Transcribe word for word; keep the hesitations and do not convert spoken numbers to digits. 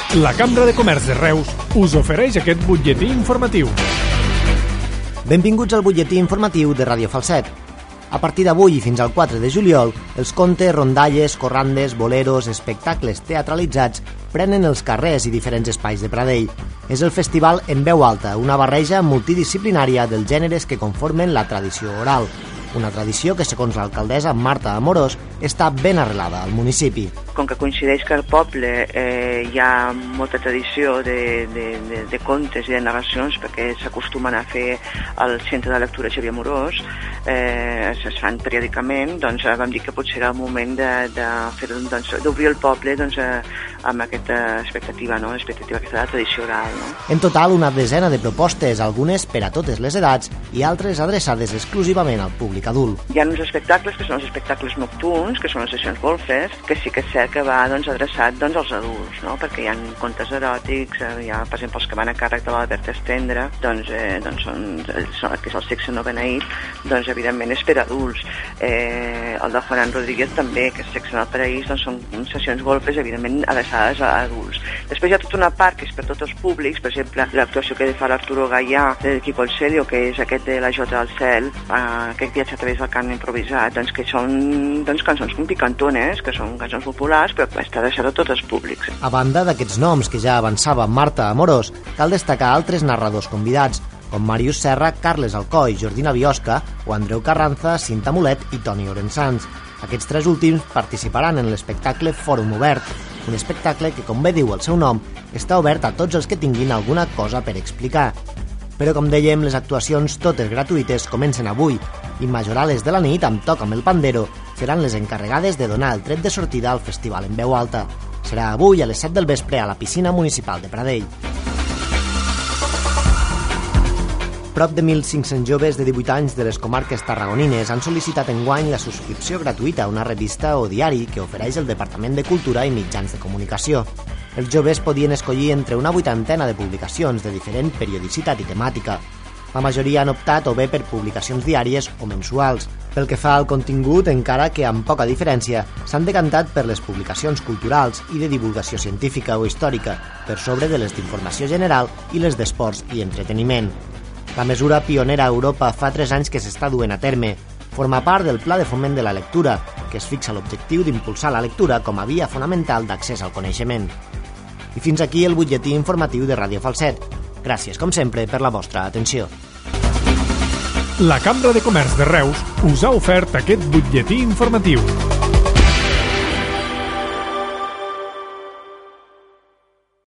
La Cambra de Comerç de Reus us ofereix aquest butlletí informatiu. Benvinguts al butlletí informatiu de Ràdio Falset. A partir d'avui i fins al quatre de juliol, els contes, rondalles, corrandes, boleros, espectacles teatralitzats prenen els carrers i diferents espais de Pradell. És el festival En Veu Alta, una barreja multidisciplinària dels gèneres que conformen la tradició oral. Una tradició que, segons l'alcaldessa Marta Amorós, està ben arrelada al municipi. Com que coincideix que al poble eh, hi ha molta tradició de, de, de, de contes i de narracions, perquè s'acostumen a fer al Centre de Lectura Xavier Amorós, eh, es fan periòdicament, doncs vam dir que potser era el moment de, de fer, doncs, d'obrir el poble doncs, eh, amb aquesta expectativa, no? L'expectativa aquesta de la tradició oral. No? En total, una desena de propostes, algunes per a totes les edats i altres adreçades exclusivament al públic adult. Hi ha uns espectacles que són els espectacles nocturns, que són les sessions golfes, que sí que és cert que va doncs, adreçat doncs, als adults, no? Perquè hi ha contes eròtics, eh, hi ha, per exemple, els que van a càrrec de l'Albert Estendre, doncs, eh, doncs són, són, que és el sexe no beneït, doncs evidentment és per adults. Eh, el de Juan Rodríguez també, que és sexe en el paraís, doncs són sessions golfes, evidentment adreçades a adults. Després hi ha tota una part que és per tots els públics, per exemple, l'actuació que fa l'Arturo Gallà, de l'Equipo El Celio, que és aquest de la Jota del Cel, eh, aquest viatge a través del cant improvisat, doncs que són doncs, cançons com picantones, que són cançons populars, però està deixat a tots els públics. A banda d'aquests noms que ja avançava Marta Amorós, cal destacar altres narradors convidats, com Màrius Serra, Carles Alcoi, Jordina Biosca o Andreu Carranza, Cinta Mulet i Toni Orensans. Aquests tres últims participaran en l'espectacle Fòrum Obert, un espectacle que, com bé diu el seu nom, està obert a tots els que tinguin alguna cosa per explicar. Però, com dèiem, les actuacions, totes gratuïtes, comencen avui i majorales de la nit, amb Toc amb el Pandero, seran les encarregades de donar el tret de sortida al festival En Veu Alta. Serà avui a les set del vespre a la piscina municipal de Pradell. Prop de mil cinc-cents joves de divuit anys de les comarques tarragonines han sol·licitat enguany la subscripció gratuïta a una revista o diari que ofereix el Departament de Cultura i Mitjans de Comunicació. Els joves podien escollir entre una vuitantena de publicacions de diferent periodicitat i temàtica. La majoria han optat o bé per publicacions diàries o mensuals. Pel que fa al contingut, encara que amb poca diferència, s'han decantat per les publicacions culturals i de divulgació científica o històrica, per sobre de les d'informació general i les d'esports i entreteniment. La mesura pionera a Europa fa tres anys que s'està duent a terme. Forma part del Pla de Foment de la Lectura, que es fixa l'objectiu d'impulsar la lectura com a via fonamental d'accés al coneixement. I fins aquí el butlletí informatiu de Ràdio Falset. Gràcies, com sempre, per la vostra atenció. La Cambra de Comerç de Reus us ha ofert aquest butlletí informatiu.